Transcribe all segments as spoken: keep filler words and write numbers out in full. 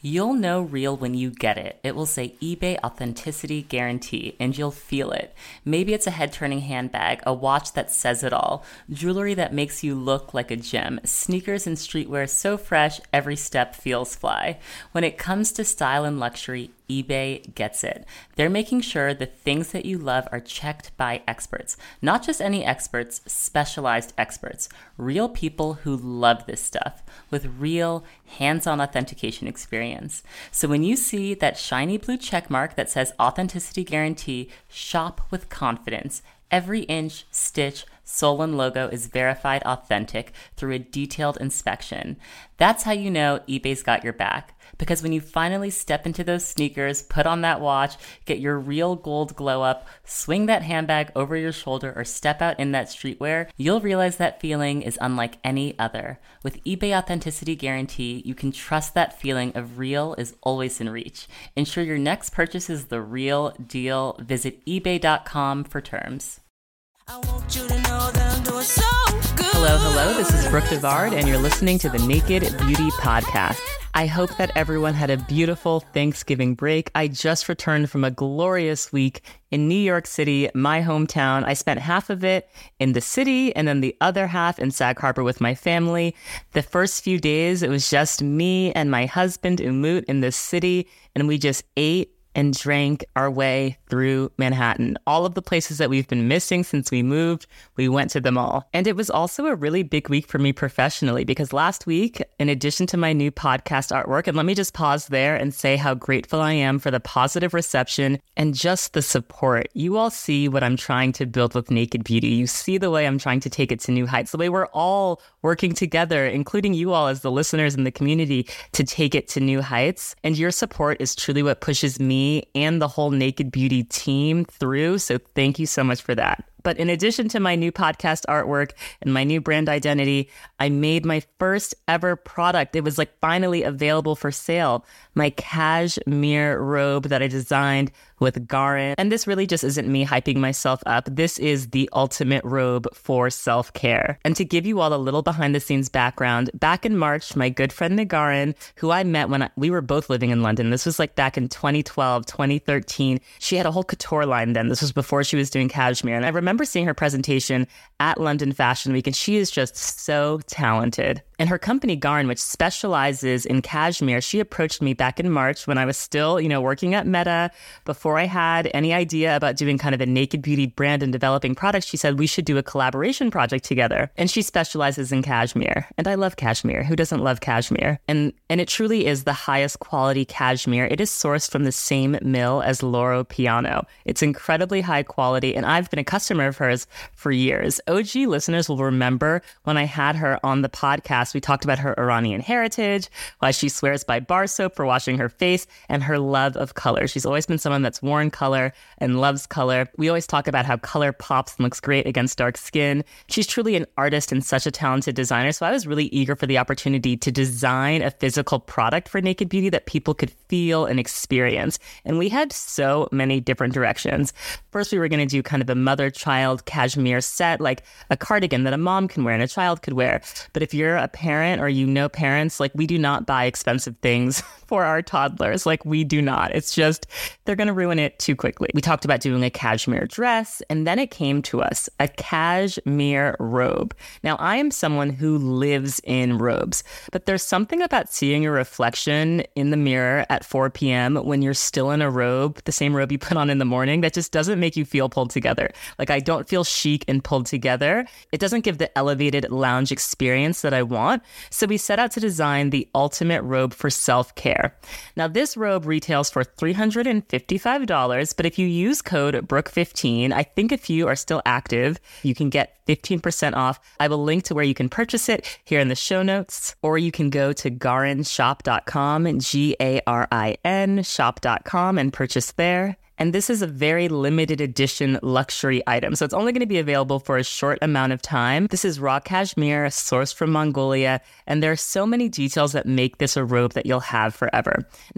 You'll know real when you get it. It will say eBay Authenticity Guarantee, and you'll feel it. Maybe it's a head-turning handbag, a watch that says it all, jewelry that makes you look like a gem, sneakers and streetwear so fresh, every step feels fly. When it comes to style and luxury, eBay gets it. They're making sure the things that you love are checked by experts. Not just any experts, specialized experts. Real people who love this stuff with real hands-on authentication experience. So when you see that shiny blue check mark that says Authenticity Guarantee, shop with confidence. Every inch, stitch, sole, and logo is verified authentic through a detailed inspection. That's how you know eBay's got your back. Because when you finally step into those sneakers, put on that watch, get your real gold glow up, swing that handbag over your shoulder, or step out in that streetwear, you'll realize that feeling is unlike any other. With eBay Authenticity Guarantee, you can trust that feeling of real is always in reach. Ensure your next purchase is the real deal. Visit ebay dot com for terms. I want you to know that I'm doing so good. Hello, hello. This is Brooke Devard, and you're listening to the Naked Beauty Podcast. I hope that everyone had a beautiful Thanksgiving break. I just returned from a glorious week in New York City, my hometown. I spent half of it in the city and then the other half in Sag Harbor with my family. The first few days, it was just me and my husband, Umut, in the city, and we just ate and drank our way through Manhattan. All of the places that we've been missing since we moved, we went to them all. And it was also a really big week for me professionally because last week, in addition to my new podcast artwork, and let me just pause there and say how grateful I am for the positive reception and just the support. You all see what I'm trying to build with Naked Beauty. You see the way I'm trying to take it to new heights, the way we're all working together, including you all as the listeners in the community, to take it to new heights. And your support is truly what pushes me and the whole Naked Beauty team through. So thank you so much for that. But in addition to my new podcast artwork and my new brand identity, I made my first ever product. It was like finally available for sale. My cashmere robe that I designed with Garin. And this really just isn't me hyping myself up. This is the ultimate robe for self-care. And to give you all a little behind the scenes background, back in March, my good friend Nagarin, who I met when I, we were both living in London, this was like back in twenty twelve, twenty thirteen, she had a whole couture line then. This was before she was doing cashmere. And I remember seeing her presentation at London Fashion Week, and she is just so talented. And her company, Garin, which specializes in cashmere, she approached me back in March when I was still, you know, working at Meta. Before I had any idea about doing kind of a Naked Beauty brand and developing products, she said we should do a collaboration project together. And she specializes in cashmere. And I love cashmere. Who doesn't love cashmere? And and it truly is the highest quality cashmere. It is sourced from the same mill as Loro Piana. It's incredibly high quality, and I've been a customer of hers for years. O G listeners will remember when I had her on the podcast, we talked about her Iranian heritage, why she swears by bar soap for washing her face, and her love of color. She's always been someone that's worn color and loves color. We always talk about how color pops and looks great against dark skin. She's truly an artist and such a talented designer, so I was really eager for the opportunity to design a physical product for Naked Beauty that people could feel and experience. And we had so many different directions. First, we were going to do kind of a mother-child cashmere set, like a cardigan that a mom can wear and a child could wear. But if you're a parent or you know parents, like we do not buy expensive things for our toddlers. Like we do not. It's just, they're going to ruin it too quickly. We talked about doing a cashmere dress, and then it came to us, a cashmere robe. Now, I am someone who lives in robes, but there's something about seeing your reflection in the mirror at four p.m. when you're still in a robe, the same robe you put on in the morning, that just doesn't make you feel pulled together. Like I don't feel chic and pulled together. It doesn't give the elevated lounge experience that I want. So we set out to design the ultimate robe for self-care. Now, this robe retails for three hundred fifty-five dollars, but if you use code Brooke fifteen, I think if you are still active, you can get fifteen percent off. I will link to where you can purchase it here in the show notes, or you can go to garin shop dot com, G A R I N shop dot com, and purchase there. And this is a very limited edition luxury item, so it's only going to be available for a short amount of time. This is raw cashmere, sourced from Mongolia, and there are so many details that make this a robe that you'll have forever. Now,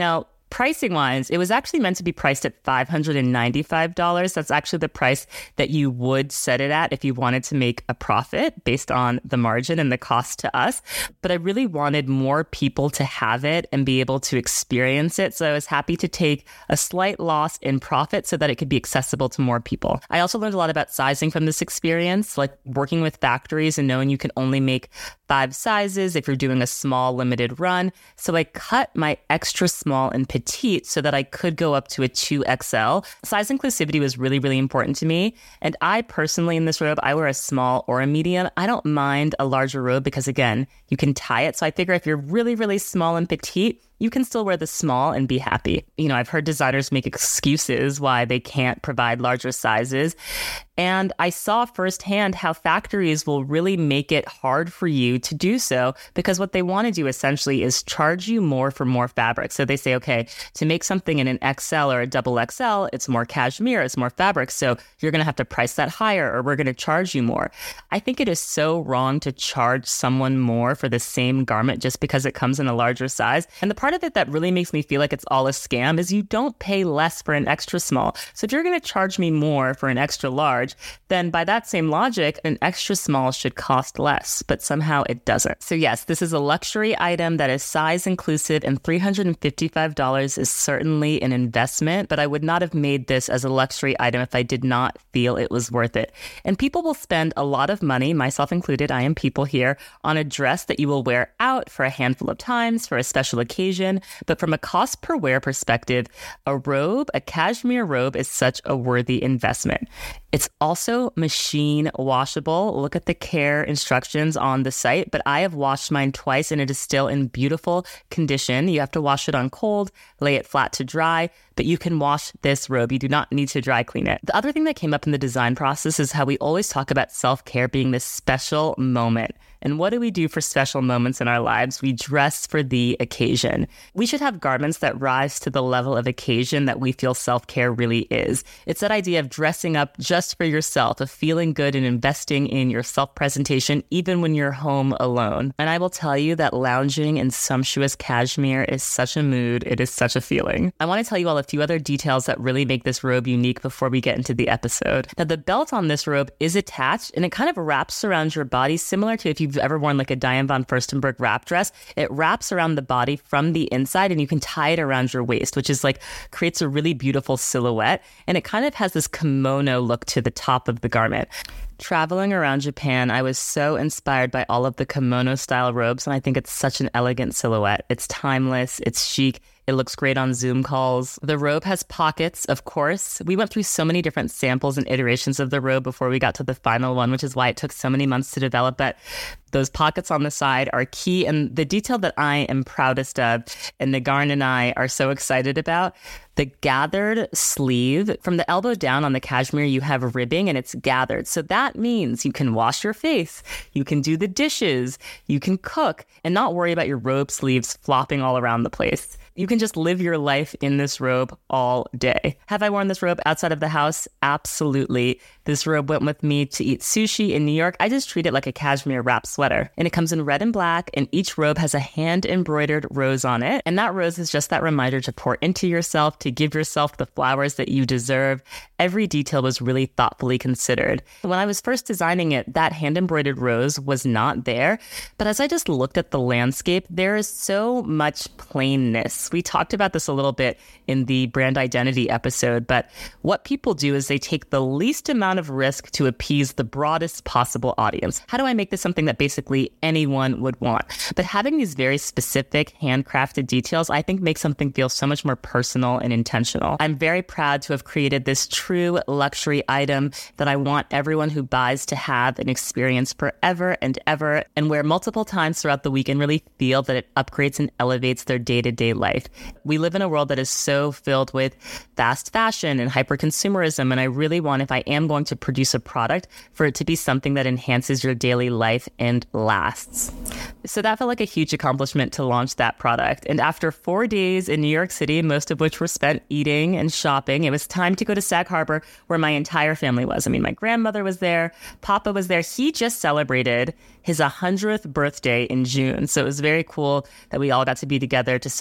Pricing wise, it was actually meant to be priced at five hundred ninety-five dollars. That's actually the price that you would set it at if you wanted to make a profit based on the margin and the cost to us. But I really wanted more people to have it and be able to experience it. So I was happy to take a slight loss in profit so that it could be accessible to more people. I also learned a lot about sizing from this experience, like working with factories and knowing you can only make five sizes if you're doing a small limited run. So I cut my extra small and petite so that I could go up to a two X L. Size inclusivity was really, really important to me. And I personally, in this robe, I wear a small or a medium. I don't mind a larger robe because, again, you can tie it. So I figure if you're really, really small and petite, you can still wear the small and be happy. You know, I've heard designers make excuses why they can't provide larger sizes. And I saw firsthand how factories will really make it hard for you to do so, because what they want to do essentially is charge you more for more fabric. So they say, okay, to make something in an X L or a double X L, it's more cashmere, it's more fabric. So you're going to have to price that higher or we're going to charge you more. I think it is so wrong to charge someone more for the same garment just because it comes in a larger size. And the part of it that really makes me feel like it's all a scam is you don't pay less for an extra small. So if you're going to charge me more for an extra large, then by that same logic, an extra small should cost less, but somehow it doesn't. So yes, this is a luxury item that is size inclusive, and three hundred fifty-five dollars is certainly an investment, but I would not have made this as a luxury item if I did not feel it was worth it. And people will spend a lot of money, myself included, I am people here, on a dress that you will wear out for a handful of times for a special occasion. But from a cost per wear perspective, a robe, a cashmere robe, is such a worthy investment. It's also machine washable. Look at the care instructions on the site, but I have washed mine twice and it is still in beautiful condition. You have to wash it on cold, lay it flat to dry, but you can wash this robe. You do not need to dry clean it. The other thing that came up in the design process is how we always talk about self-care being this special moment. And what do we do for special moments in our lives? We dress for the occasion. We should have garments that rise to the level of occasion that we feel self-care really is. It's that idea of dressing up just for yourself, of feeling good and investing in your self-presentation, even when you're home alone. And I will tell you that lounging in sumptuous cashmere is such a mood. It is such a feeling. I want to tell you all a few other details that really make this robe unique before we get into the episode. Now, the belt on this robe is attached and it kind of wraps around your body, similar to if you you've ever worn like a Diane von Furstenberg wrap dress. It wraps around the body from the inside and you can tie it around your waist, which is like creates a really beautiful silhouette. And it kind of has this kimono look to the top of the garment. Traveling around Japan, I was so inspired by all of the kimono style robes, and I think it's such an elegant silhouette. It's timeless, it's chic, it looks great on Zoom calls. The robe has pockets, of course. We went through so many different samples and iterations of the robe before we got to the final one, which is why it took so many months to develop. But those pockets on the side are key, and the detail that I am proudest of, and Nagarin and I are so excited about, the gathered sleeve. From the elbow down on the cashmere, you have ribbing and it's gathered. So that means you can wash your face, you can do the dishes, you can cook, and not worry about your robe sleeves flopping all around the place. You can just live your life in this robe all day. Have I worn this robe outside of the house? Absolutely. This robe went with me to eat sushi in New York. I just treat it like a cashmere wrap sweater. And it comes in red and black, and each robe has a hand-embroidered rose on it. And that rose is just that reminder to pour into yourself, to give yourself the flowers that you deserve. Every detail was really thoughtfully considered. When I was first designing it, that hand-embroidered rose was not there. But as I just looked at the landscape, there is so much plainness. We talked about this a little bit in the brand identity episode, but what people do is they take the least amount of risk to appease the broadest possible audience. How do I make this something that basically anyone would want? But having these very specific handcrafted details, I think makes something feel so much more personal and intentional. I'm very proud to have created this true luxury item that I want everyone who buys to have and experience forever and ever, and wear multiple times throughout the week and really feel that it upgrades and elevates their day-to-day life. We live in a world that is so filled with fast fashion and hyper-consumerism, and I really want, if I am going to produce a product, for it to be something that enhances your daily life and lasts. So that felt like a huge accomplishment to launch that product. And after four days in New York City, most of which were spent eating and shopping, it was time to go to Sag Harbor, where my entire family was. I mean, my grandmother was there, Papa was there. He just celebrated his one hundredth birthday in June. So it was very cool that we all got to be together to celebrate Thanksgiving.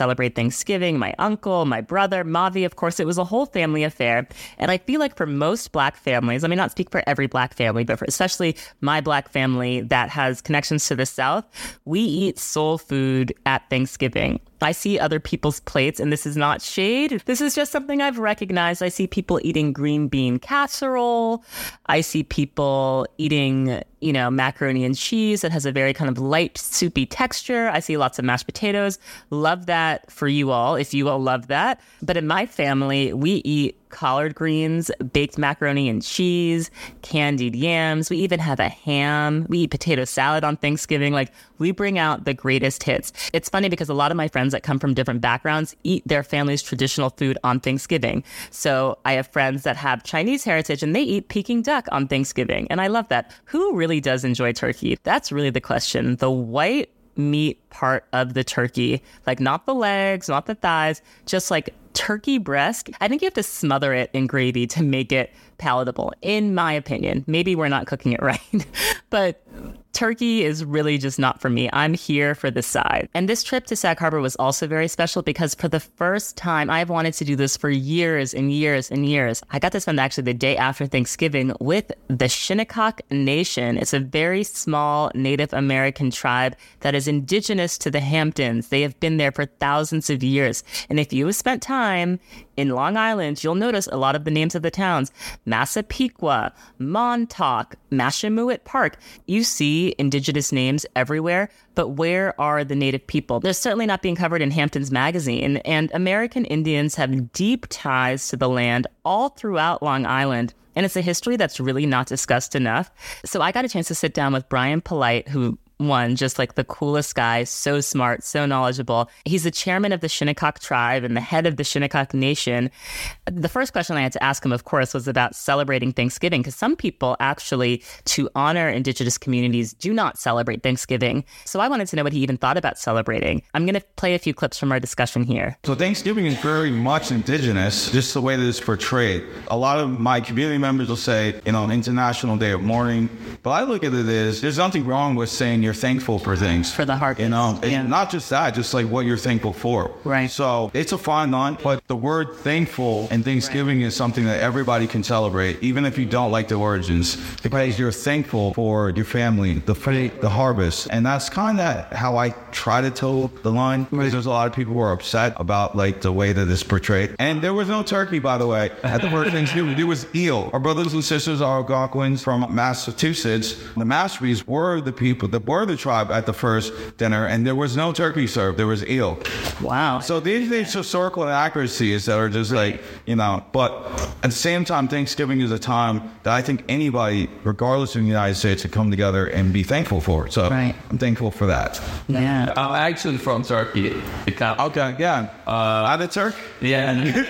Thanksgiving, my uncle, my brother, Mavi, of course, it was a whole family affair. And I feel like for most Black families, I may not speak for every Black family, but for especially my Black family that has connections to the South, we eat soul food at Thanksgiving. I see other people's plates, and this is not shade. This is just something I've recognized. I see people eating green bean casserole. I see people eating, you know, macaroni and cheese that has a very kind of light, soupy texture. I see lots of mashed potatoes. Love that for you all, if you all love that. But in my family, we eat collard greens, baked macaroni and cheese, candied yams. We even have a ham. We eat potato salad on Thanksgiving. Like, we bring out the greatest hits. It's funny because a lot of my friends that come from different backgrounds eat their family's traditional food on Thanksgiving. So I have friends that have Chinese heritage and they eat Peking duck on Thanksgiving. And I love that. Who really does enjoy turkey? That's really the question. The white meat part of the turkey, like not the legs, not the thighs, just like turkey breast. I think you have to smother it in gravy to make it palatable, in my opinion. Maybe we're not cooking it right, but turkey is really just not for me. I'm here for the side. And this trip to Sag Harbor was also very special because for the first time, I've wanted to do this for years and years and years. I got to spend actually the day after Thanksgiving with the Shinnecock Nation. It's a very small Native American tribe that is indigenous to the Hamptons. They have been there for thousands of years. And if you have spent time in Long Island, you'll notice a lot of the names of the towns: Massapequa, Montauk, Massanuett Park. You see indigenous names everywhere, but where are the Native people? They're certainly not being covered in Hamptons magazine, and American Indians have deep ties to the land all throughout Long Island. And it's a history that's really not discussed enough. So I got a chance to sit down with Brian Polite, who one, just like the coolest guy, so smart, so knowledgeable. He's the chairman of the Shinnecock tribe and the head of the Shinnecock Nation. The first question I had to ask him, of course, was about celebrating Thanksgiving, because some people actually, to honor indigenous communities, do not celebrate Thanksgiving. So I wanted to know what he even thought about celebrating. I'm going to play a few clips from our discussion here. So Thanksgiving is very much indigenous, just the way that it's portrayed. A lot of my community members will say, you know, International Day of Mourning. But I look at it as, there's nothing wrong with saying you're thankful for things. For the heart. You know, yeah. Not just that, just like what you're thankful for. Right. So it's a fine line, but the word thankful and Thanksgiving right. is something that everybody can celebrate, even if you don't like the origins, because you're thankful for your family, the the harvest. And that's kind of how I try to toe the line, because right. there's a lot of people who are upset about like the way that it's portrayed. And there was no turkey, by the way, at the first Thanksgiving. There was eel. Our brothers and sisters, our Algonquins from Massachusetts, the Mashpees were the people that were the tribe at the first dinner, and there was no turkey served. There was eel. Wow. So these these historical inaccuracies that are just like, you know, but at the same time, Thanksgiving is a time that I think anybody, regardless of the United States, can come together and be thankful for. So right. I'm thankful for that. Yeah. I'm actually from Turkey. Okay, yeah. Uh, Ataturk? Yeah.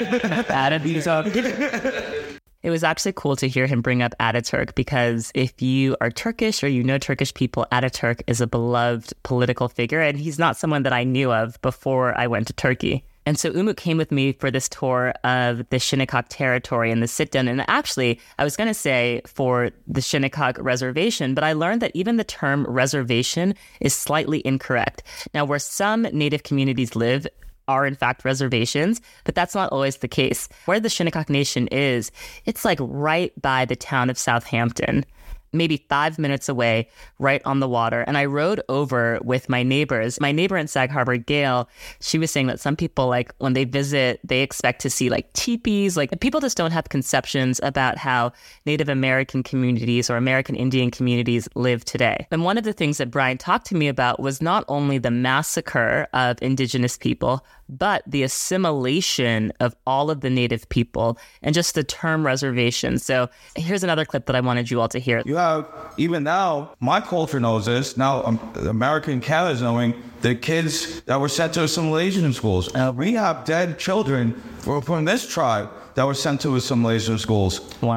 It was actually cool to hear him bring up Ataturk, because if you are Turkish or you know Turkish people, Ataturk is a beloved political figure, and he's not someone that I knew of before I went to Turkey. And so Umut came with me for this tour of the Shinnecock territory and the sit-down. And actually, I was going to say for the Shinnecock reservation, but I learned that even the term reservation is slightly incorrect. Now, where some Native communities live are in fact reservations, but that's not always the case. Where the Shinnecock Nation is, it's like right by the town of Southampton, maybe five minutes away, right on the water. And I rode over with my neighbors. My neighbor in Sag Harbor, Gail, she was saying that some people, like, when they visit, they expect to see, like, teepees. Like, people just don't have conceptions about how Native American communities or American Indian communities live today. And one of the things that Brian talked to me about was not only the massacre of indigenous people, but the assimilation of all of the Native people and just the term reservation. So here's another clip that I wanted you all to hear. You have, even now, my culture knows this. Now, um, American Canada is knowing the kids that were sent to assimilation schools. Uh, we have dead children from this tribe that were sent to assimilation schools. Wow. Right?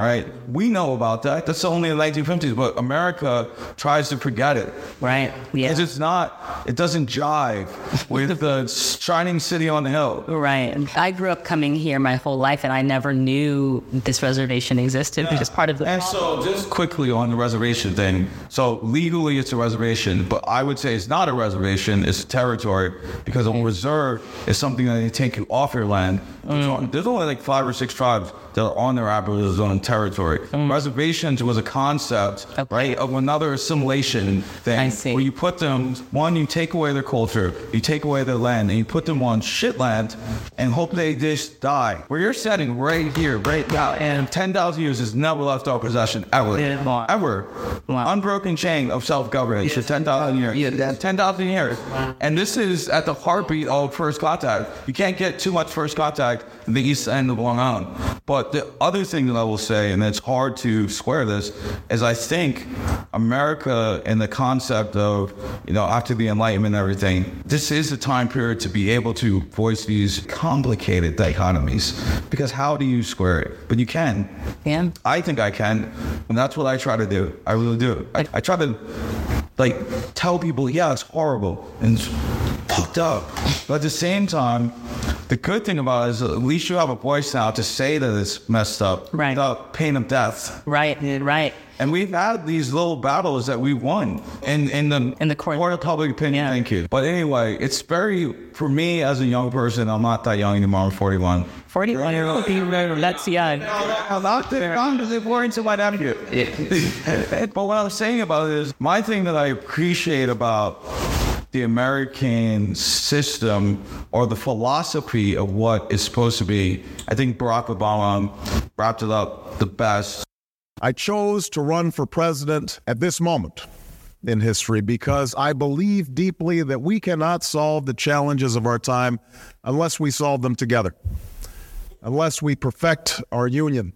we know about that. That's only in the nineteen fifties, but America tries to forget it. Right. Yeah. Because it's not, it doesn't jive with the shining city on the hill. Right. I grew up coming here my whole life, and I never knew this reservation existed yeah. because part of the And so just quickly on the reservation thing. So legally it's a reservation, but I would say it's not a reservation, it's a territory, because a reserve is something that they take you off your land. Mm. There's only like five or six tribes that are on their Aboriginal territory. Mm. Reservations was a concept, okay. right, of another assimilation thing. I see. Where you put them, one, you take away their culture, you take away their land, and you put them on shit land and hope they just die. Where you're setting right here, right now, and ten thousand years has never left our possession, ever. Yeah. Wow. Ever. Wow. Unbroken chain of self-governance for ten thousand years. Yeah. ten thousand years. Wow. And this is at the heartbeat of first contact. You can't get too much first contact in the east end of Long Island. But the other thing that I will say, and it's hard to square this, is I think America and the concept of, you know, after the Enlightenment and everything, this is a time period to be able to voice these complicated dichotomies. Because how do you square it? But you can. Yeah. I think I can. And that's what I try to do. I really do. I, I try to, like, tell people, yeah, it's horrible and it's fucked up. But at the same time, the good thing about it is at least you have a voice now to say that it's messed up, right, without pain of death. Right, right. And we've had these little battles that we won in, in the, in the court. court of public opinion. Yeah. Thank you. But anyway, it's very, for me as a young person, I'm not that young anymore, I'm forty-one. forty-one year old, that's young. I'm not there. I'm just worried to what I'm here. But what I'm saying about it is, my thing that I appreciate about the American system or the philosophy of what is supposed to be, I think Barack Obama wrapped it up the best. I chose to run for president at this moment in history because I believe deeply that we cannot solve the challenges of our time unless we solve them together, unless we perfect our union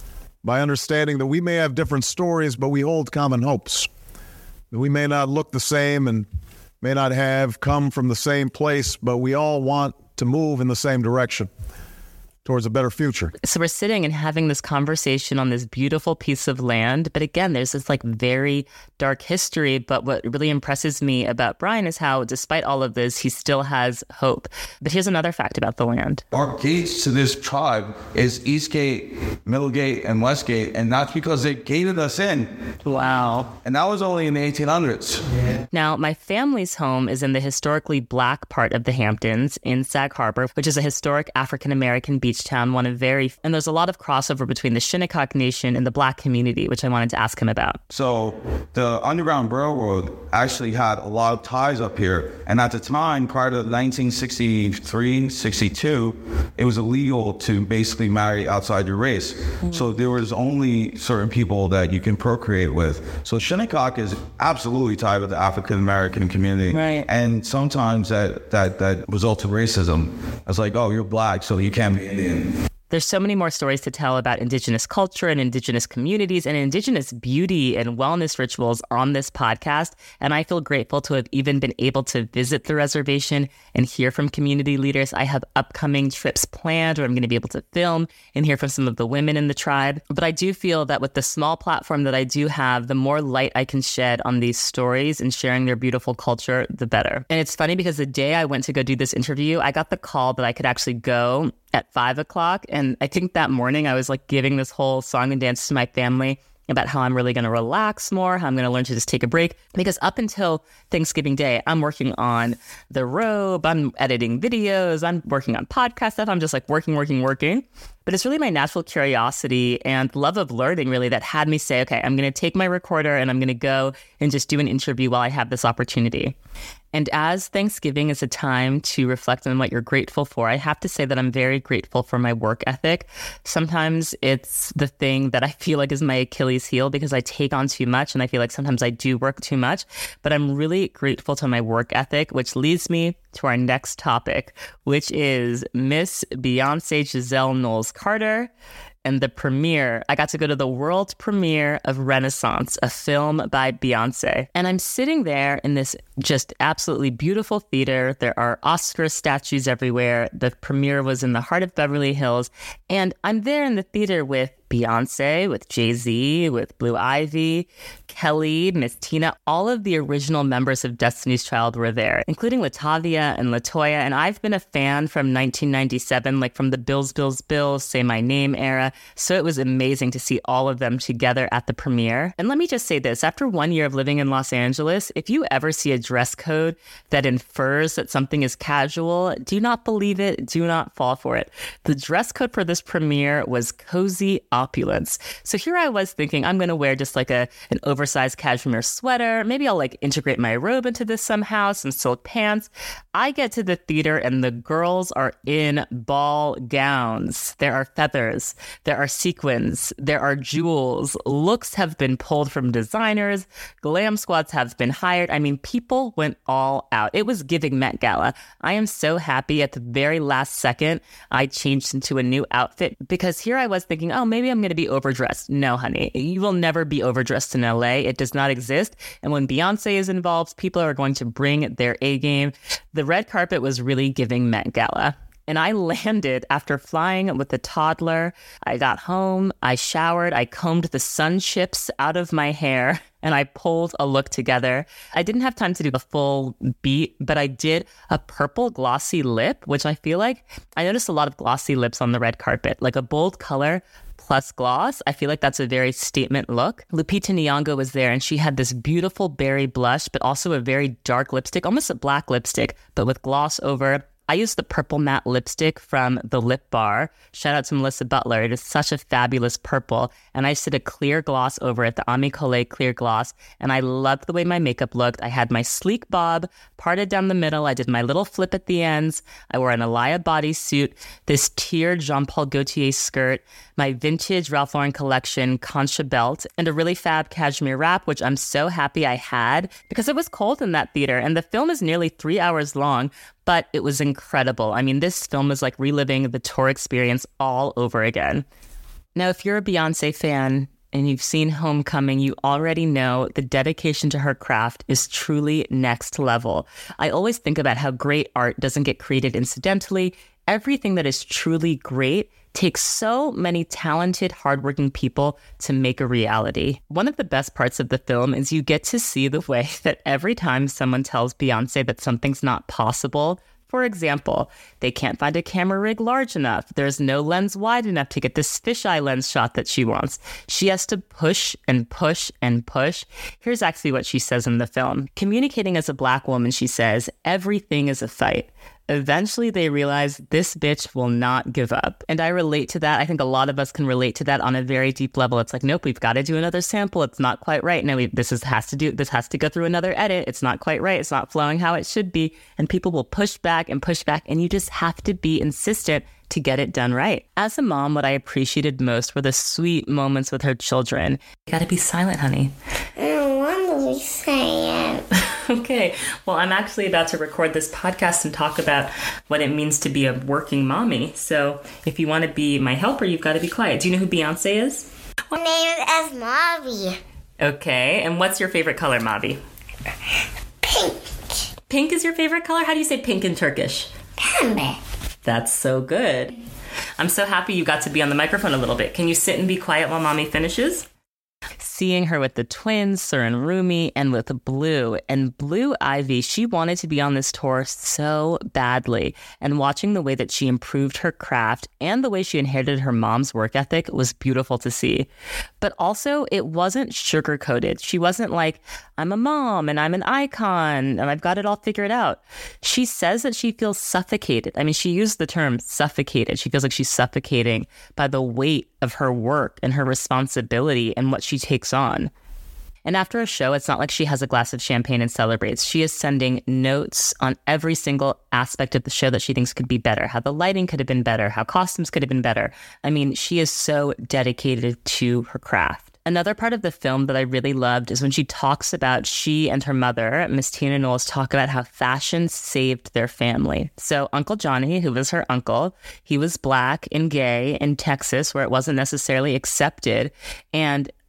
by understanding that we may have different stories, but we hold common hopes, that we may not look the same and may not have come from the same place, but we all want to move in the same direction towards a better future. So we're sitting and having this conversation on this beautiful piece of land. But again, there's this like very dark history. But what really impresses me about Brian is how, despite all of this, he still has hope. But here's another fact about the land. Our gates to this tribe is Eastgate, Middlegate, and Westgate. And that's because they gated us in. Wow. And that was only in the eighteen hundreds. Yeah. Now, my family's home is in the historically black part of the Hamptons in Sag Harbor, which is a historic African-American beach town, one of very, and there's a lot of crossover between the Shinnecock Nation and the black community, which I wanted to ask him about. So the Underground Railroad actually had a lot of ties up here. And at the time, prior to nineteen sixty-three, sixty-two, it was illegal to basically marry outside your race. Mm-hmm. So there was only certain people that you can procreate with. So Shinnecock is absolutely tied with the African-American community. Right. And sometimes that, that, that results in racism. It's like, oh, you're black, so you can't be Indian. There's so many more stories to tell about Indigenous culture and Indigenous communities and Indigenous beauty and wellness rituals on this podcast. And I feel grateful to have even been able to visit the reservation and hear from community leaders. I have upcoming trips planned where I'm going to be able to film and hear from some of the women in the tribe. But I do feel that with the small platform that I do have, the more light I can shed on these stories and sharing their beautiful culture, the better. And it's funny because the day I went to go do this interview, I got the call that I could actually go at five o'clock. And I think that morning I was like giving this whole song and dance to my family about how I'm really going to relax more, how I'm going to learn to just take a break. Because up until Thanksgiving Day, I'm working on the robe, I'm editing videos, I'm working on podcast stuff. I'm just like working, working, working. But it's really my natural curiosity and love of learning really that had me say, okay, I'm going to take my recorder and I'm going to go and just do an interview while I have this opportunity. And as Thanksgiving is a time to reflect on what you're grateful for, I have to say that I'm very grateful for my work ethic. Sometimes it's the thing that I feel like is my Achilles heel because I take on too much and I feel like sometimes I do work too much. But I'm really grateful to my work ethic, which leads me to our next topic, which is Miss Beyonce Giselle Knowles-Carter and the premiere. I got to go to the world premiere of Renaissance, a film by Beyonce. And I'm sitting there in this just absolutely beautiful theater. There are Oscar statues everywhere. The premiere was in the heart of Beverly Hills. And I'm there in the theater with Beyonce, with Jay-Z, with Blue Ivy, Kelly, Miss Tina. All of the original members of Destiny's Child were there, including Latavia and LaToya. And I've been a fan from nineteen ninety-seven, like from the Bills, Bills, Bills, Say My Name era. So it was amazing to see all of them together at the premiere. And let me just say this, after one year of living in Los Angeles, if you ever see a dress code that infers that something is casual, do not believe it, do not fall for it. The dress code for this premiere was cozy opulence. So here I was thinking, I'm going to wear just like a an oversized cashmere sweater. Maybe I'll like integrate my robe into this somehow, some silk pants. I get to the theater and the girls are in ball gowns. There are feathers, there are sequins, there are jewels. Looks have been pulled from designers. Glam squads have been hired. I mean, people went all out. It was giving Met Gala. I am so happy at the very last second I changed into a new outfit, because here I was thinking, oh, maybe I'm going to be overdressed. No, honey, you will never be overdressed in L A. It does not exist. And when Beyonce is involved, people are going to bring their A game. The red carpet was really giving Met Gala. And I landed after flying with a toddler. I got home, I showered, I combed the sun chips out of my hair, and I pulled a look together. I didn't have time to do the full beat, but I did a purple glossy lip, which I feel like I noticed a lot of glossy lips on the red carpet, like a bold color plus gloss. I feel like that's a very statement look. Lupita Nyong'o was there, and she had this beautiful berry blush, but also a very dark lipstick, almost a black lipstick, but with gloss over. I used the purple matte lipstick from the Lip Bar. Shout out to Melissa Butler. It is such a fabulous purple. And I just did a clear gloss over it, the Ami Collet clear gloss. And I loved the way my makeup looked. I had my sleek bob parted down the middle. I did my little flip at the ends. I wore an Alaya bodysuit, this tiered Jean Paul Gaultier skirt, my vintage Ralph Lauren collection Concha belt, and a really fab cashmere wrap, which I'm so happy I had because it was cold in that theater. And the film is nearly three hours long, but it was incredible. I mean, this film is like reliving the tour experience all over again. Now, if you're a Beyonce fan and you've seen Homecoming, you already know the dedication to her craft is truly next level. I always think about how great art doesn't get created incidentally. Everything that is truly great takes so many talented, hardworking people to make a reality. One of the best parts of the film is you get to see the way that every time someone tells Beyonce that something's not possible, for example, they can't find a camera rig large enough, there's no lens wide enough to get this fisheye lens shot that she wants, she has to push and push and push. Here's actually what she says in the film. Communicating as a Black woman, she says, everything is a fight. Eventually, they realize this bitch will not give up. And I relate to that. I think a lot of us can relate to that on a very deep level. It's like, nope, we've got to do another sample. It's not quite right. No, we, this is has to do. This has to go through another edit. It's not quite right. It's not flowing how it should be. And people will push back and push back. And you just have to be insistent to get it done right. As a mom, what I appreciated most were the sweet moments with her children. You gotta be silent, honey. I don't want to be silent. Okay, well, I'm actually about to record this podcast and talk about what it means to be a working mommy. So if you want to be my helper, you've got to be quiet. Do you know who Beyonce is? My name is Mavi. Okay, and what's your favorite color, Mavi? Pink. Pink is your favorite color? How do you say pink in Turkish? Pembe. That's so good. I'm so happy you got to be on the microphone a little bit. Can you sit and be quiet while Mommy finishes? Seeing her with the twins, Sir and Rumi, and with Blue. And Blue Ivy, she wanted to be on this tour so badly. And watching the way that she improved her craft and the way she inherited her mom's work ethic was beautiful to see. But also, it wasn't sugar-coated. She wasn't like, I'm a mom and I'm an icon and I've got it all figured out. She says that she feels suffocated. I mean, she used the term suffocated. She feels like she's suffocating by the weight of her work and her responsibility and what she takes on. And after a show, it's not like she has a glass of champagne and celebrates. She is sending notes on every single aspect of the show that she thinks could be better, how the lighting could have been better, how costumes could have been better. I mean, she is so dedicated to her craft. Another part of the film that I really loved is when she talks about she and her mother, Miss Tina Knowles, talk about how fashion saved their family. So Uncle Johnny, who was her uncle, he was Black and gay in Texas where it wasn't necessarily accepted. And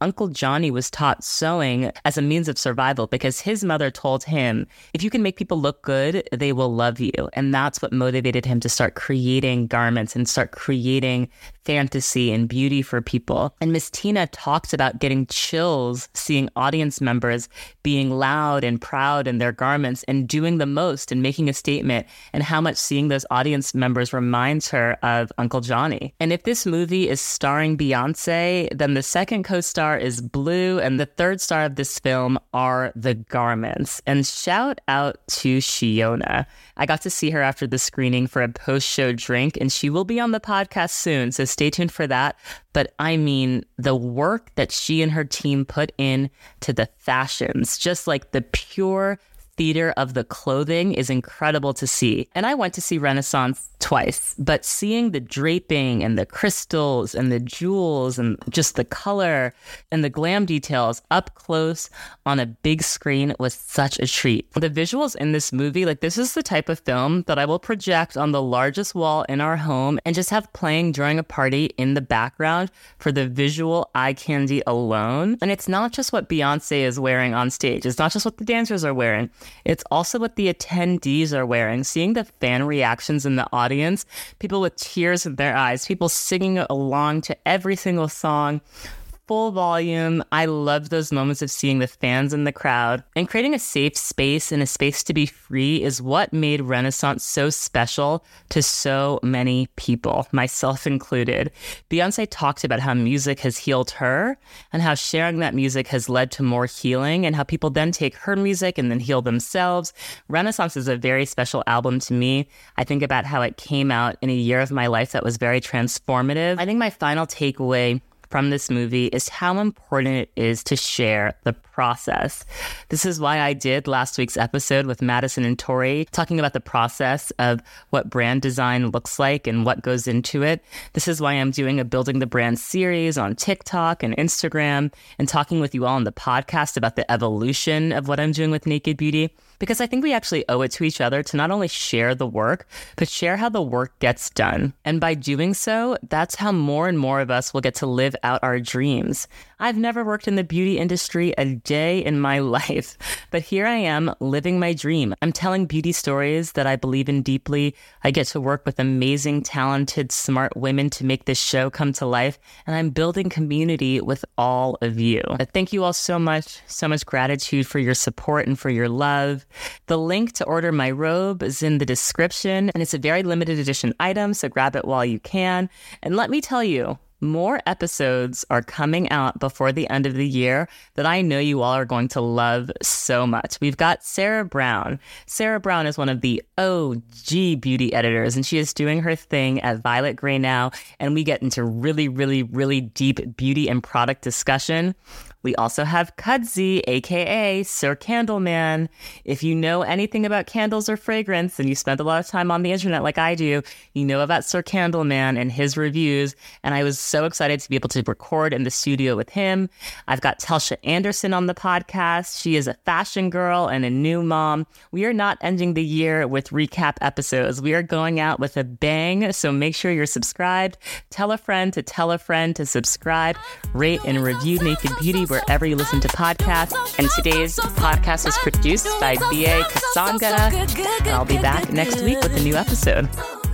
Uncle Johnny was taught sewing as a means of survival because his mother told him, if you can make people look good, they will love you. And that's what motivated him to start creating garments and start creating fantasy and beauty for people. And Miss Tina talks about getting chills seeing audience members being loud and proud in their garments and doing the most and making a statement, and how much seeing those audience members reminds her of Uncle Johnny. And if this movie is starring Beyonce, then the second co-star is Blue, and the third star of this film are the garments. And shout out to Shiona. I got to see her after the screening for a post-show drink, and she will be on the podcast soon, so stay tuned for that. But I mean, the work that she and her team put in to the fashions, just like the pure theater of the clothing, is incredible to see. And I went to see Renaissance twice, but seeing the draping and the crystals and the jewels and just the color and the glam details up close on a big screen was such a treat. The visuals in this movie, like, this is the type of film that I will project on the largest wall in our home and just have playing during a party in the background for the visual eye candy alone. And it's not just what Beyonce is wearing on stage. It's not just what the dancers are wearing. It's also what the attendees are wearing. Seeing the fan reactions in the audience, people with tears in their eyes, people singing along to every single song, full volume. I love those moments of seeing the fans in the crowd. And creating a safe space and a space to be free is what made Renaissance so special to so many people, myself included. Beyonce talked about how music has healed her and how sharing that music has led to more healing, and how people then take her music and then heal themselves. Renaissance is a very special album to me. I think about how it came out in a year of my life that was very transformative. I think my final takeaway from this movie is how important it is to share the process. This is why I did last week's episode with Madison and Tori, talking about the process of what brand design looks like and what goes into it. This is why I'm doing a Building the Brand series on TikTok and Instagram, and talking with you all on the podcast about the evolution of what I'm doing with Naked Beauty, because I think we actually owe it to each other to not only share the work, but share how the work gets done. And by doing so, that's how more and more of us will get to live out our dreams. I've never worked in the beauty industry a day in my life, but here I am living my dream. I'm telling beauty stories that I believe in deeply. I get to work with amazing, talented, smart women to make this show come to life, and I'm building community with all of you. Thank you all so much. So much gratitude for your support and for your love. The link to order my robe is in the description, and it's a very limited edition item, so grab it while you can. And let me tell you, more episodes are coming out before the end of the year that I know you all are going to love so much. We've got Sarah Brown. Sarah Brown is one of the O G beauty editors, and she is doing her thing at Violet Grey now, and we get into really, really, really deep beauty and product discussion. We also have Kudzi, a k a. Sir Candleman. If you know anything about candles or fragrance and you spend a lot of time on the internet like I do, you know about Sir Candleman and his reviews, and I was so excited to be able to record in the studio with him. I've got Telsha Anderson on the podcast. She is a fashion girl and a new mom. We are not ending the year with recap episodes. We are going out with a bang, so make sure you're subscribed. Tell a friend to tell a friend to subscribe, rate, and review Naked Beauty wherever you listen to podcasts. And today's podcast was produced by B A Kasangara. And I'll be back next week with a new episode.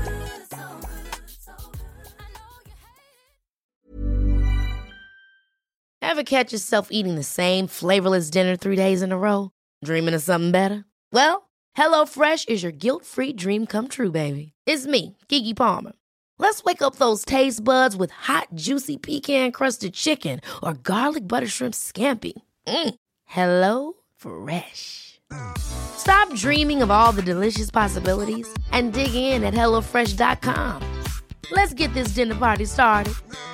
Ever catch yourself eating the same flavorless dinner three days in a row? Dreaming of something better? Well, HelloFresh is your guilt-free dream come true, baby. It's me, Keke Palmer. Let's wake up those taste buds with hot, juicy pecan-crusted chicken or garlic butter shrimp scampi. Mm. Hello Fresh. Stop dreaming of all the delicious possibilities and dig in at hello fresh dot com. Let's get this dinner party started.